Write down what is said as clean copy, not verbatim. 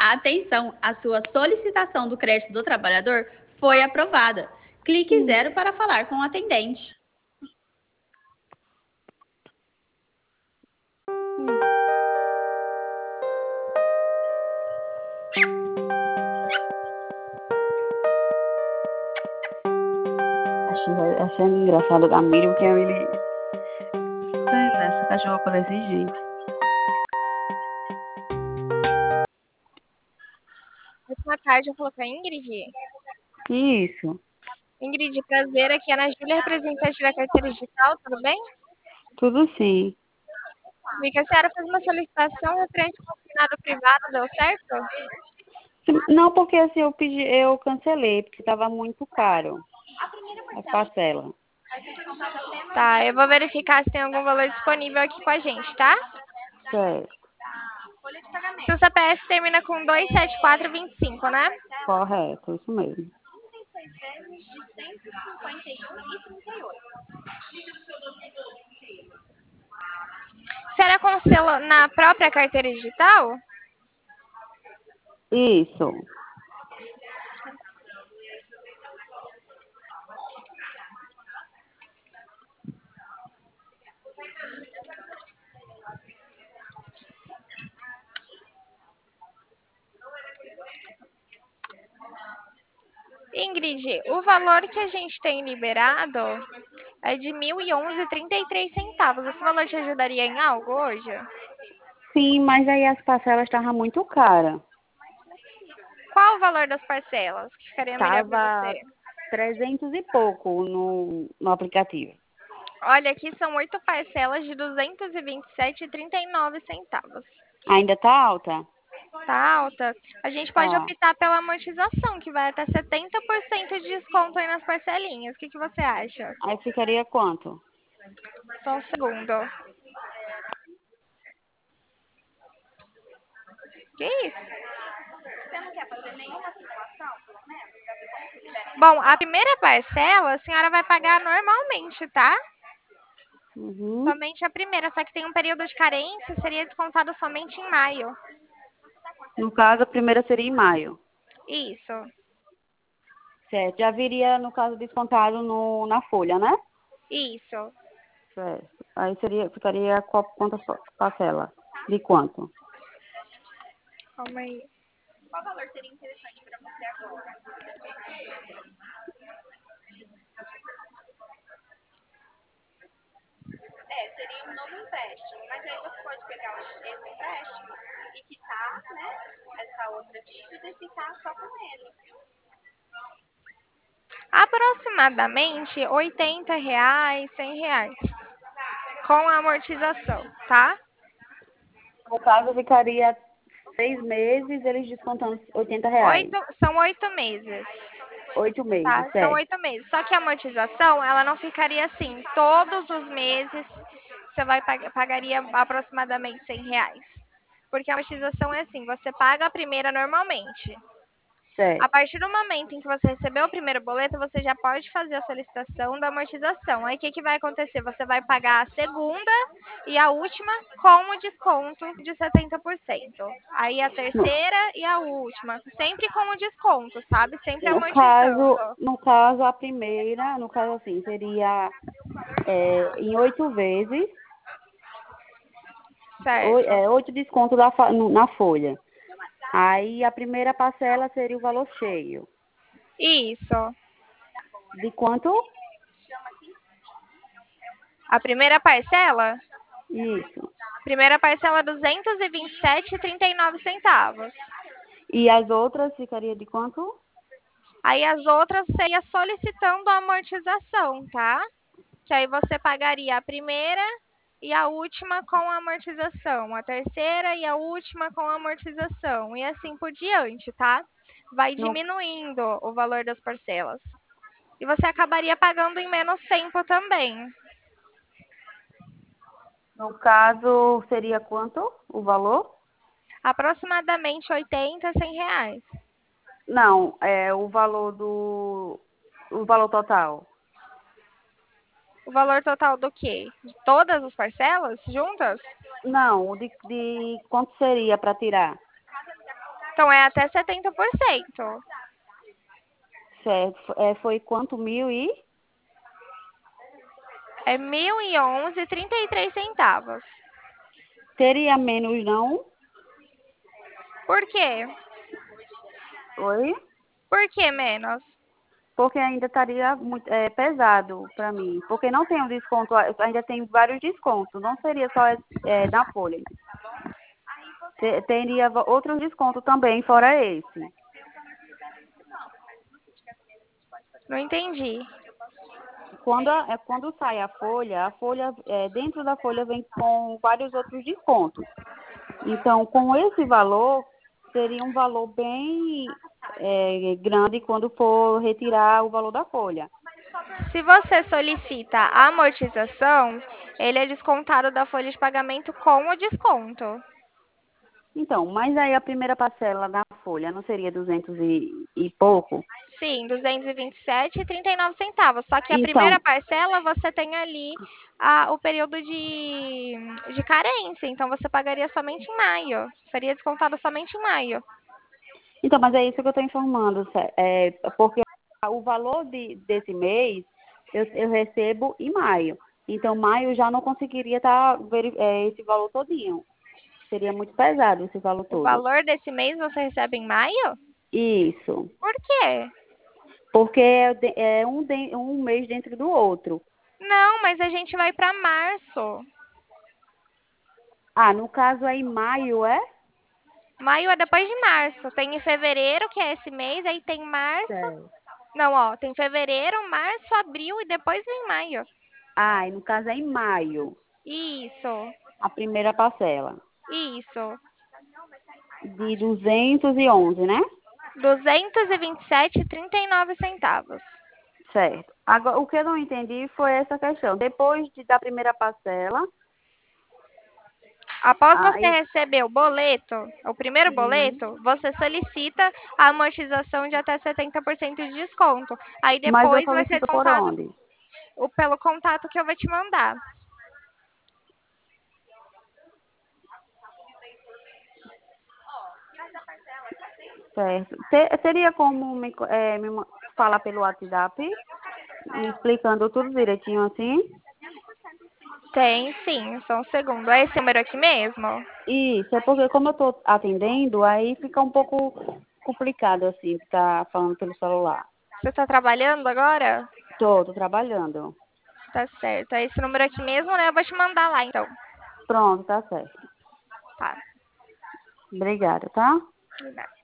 Atenção, a sua solicitação do crédito do trabalhador foi aprovada. Clique 0 para falar com o atendente. Achei engraçado a Miriam, porque ele... Essa cachorra por desse jeito. Boa tarde, eu falo com a Ingrid. Isso. Ingrid, prazer, aqui é a Ana Júlia, representante da carteira digital, tudo bem? Tudo sim. Vi que a senhora fez uma solicitação referente ao consignado privado, deu certo? Não, porque assim, eu cancelei, porque estava muito caro a parcela. Tá, eu vou verificar se tem algum valor disponível aqui com a gente, tá? Certo. Seu CPF termina com 27425, né? Correto, isso mesmo. 36 vezes de 151,38. A senhora cancela na própria carteira digital? Isso. Ingrid, o valor que a gente tem liberado é de R$ 1.011,33. Esse valor te ajudaria em algo hoje? Sim, mas aí as parcelas estavam muito caras. Qual o valor das parcelas que ficaria melhor para Tava você? 300 e pouco no aplicativo. Olha, aqui são 8 parcelas de R$ 227,39. Ainda tá alta? Tá alta? A gente pode Tá. optar pela amortização, que vai até 70% de desconto aí nas parcelinhas. O que você acha? Aí ficaria quanto? Só um segundo. Que isso? Você não quer fazer nenhuma simulação, pelo menos, para ver como que libera? Bom, a primeira parcela a senhora vai pagar normalmente, tá? Uhum. Somente a primeira, só que tem um período de carência, seria descontado somente em maio. No caso, a primeira seria em maio. Isso. Certo. Já viria, no caso, descontado na folha, né? Isso. Certo. Aí ficaria quantas parcela? De quanto? Calma aí. Qual valor seria interessante para você agora? Seria um novo empréstimo, mas aí você pode pegar esse empréstimo e quitar, né, essa outra dívida e ficar só com ele. Aproximadamente R$ 80, R$ 100. Com a amortização, tá? No caso, ficaria 6 meses, eles descontando R$ 80. São 8 meses. 8 meses, Tá? São certo. 8 meses. Só que a amortização, ela não ficaria assim. Todos os meses você pagaria aproximadamente R$ 100. Porque a amortização é assim, você paga a primeira normalmente. A Certo. partir do momento em que você recebeu o primeiro boleto, você já pode fazer a solicitação da amortização. Aí o que vai acontecer? Você vai pagar a segunda e a última com o desconto de 70%. Aí a No, terceira e a última, sempre com o desconto, sabe? Sempre no amortizando. caso, no caso, a primeira, no caso assim, seria em 8 vezes, Certo. 8 descontos na folha. Aí a primeira parcela seria o valor cheio. Isso. De quanto? A primeira parcela? Isso. Primeira parcela, R$ 227,39. E as outras ficaria de quanto? Aí as outras seria solicitando a amortização, tá? Que aí você pagaria a primeira e a última com a amortização, a terceira e a última com a amortização, e assim por diante, tá? Vai No, diminuindo o valor das parcelas. E você acabaria pagando em menos tempo também. no caso, seria quanto o valor? Aproximadamente R$ 80 a R$ 100. Não, o valor total. O valor total do quê? De todas as parcelas juntas? Não, de quanto seria para tirar? Então é até 70%. Certo. Foi quanto? É R$ 1.011,33. Teria menos, não? Por quê? Oi? Por que menos? Porque ainda estaria muito pesado para mim. Porque não tem um desconto, ainda tem vários descontos. Não seria só na folha. Teria outros descontos também, fora esse. Não entendi. Quando sai a folha dentro da folha vem com vários outros descontos. Então, com esse valor, seria um valor bem grande quando for retirar o valor da folha. Se você solicita a amortização, ele é descontado da folha de pagamento com o desconto. Então, mas aí a primeira parcela da folha não seria 200 e pouco? Sim, R$ 227,39. Só que a primeira Então, parcela você tem ali o período de carência. Então você pagaria somente em maio. Seria descontado somente em maio. mas é isso que eu estou informando, porque o valor desse mês eu recebo em maio. Então, maio já não conseguiria estar esse valor todinho. Seria muito pesado esse valor O todo. valor desse mês você recebe em maio? Isso. Por quê? Porque é um mês dentro do outro. Não, mas a gente vai para março. Ah, no caso aí, maio, é? Maio é depois de março. Tem em fevereiro, que é esse mês, aí tem março. Certo. Não, ó, tem fevereiro, março, abril e depois vem maio. Ah, e no caso é em maio, Isso, a primeira parcela. isso. De 211, né? R$ 227,39. Certo. Agora, o que eu não entendi foi essa questão. Depois da primeira parcela, Após você aí, receber o boleto, o primeiro sim. boleto, você solicita a amortização de até 70% de desconto. Aí Mas eu depois vai ser solicito por descontado onde? pelo contato que eu vou te mandar. Certo. Teria como falar pelo WhatsApp, me explicando tudo direitinho assim? Tem sim, só um segundo. É esse número aqui mesmo? Isso, é porque como eu estou atendendo, aí fica um pouco complicado assim, ficar falando pelo celular. Você está trabalhando agora? Tô trabalhando. Tá certo. É esse número aqui mesmo, né? Eu vou te mandar lá, então. Pronto, tá certo. Tá. Obrigada, tá? De nada.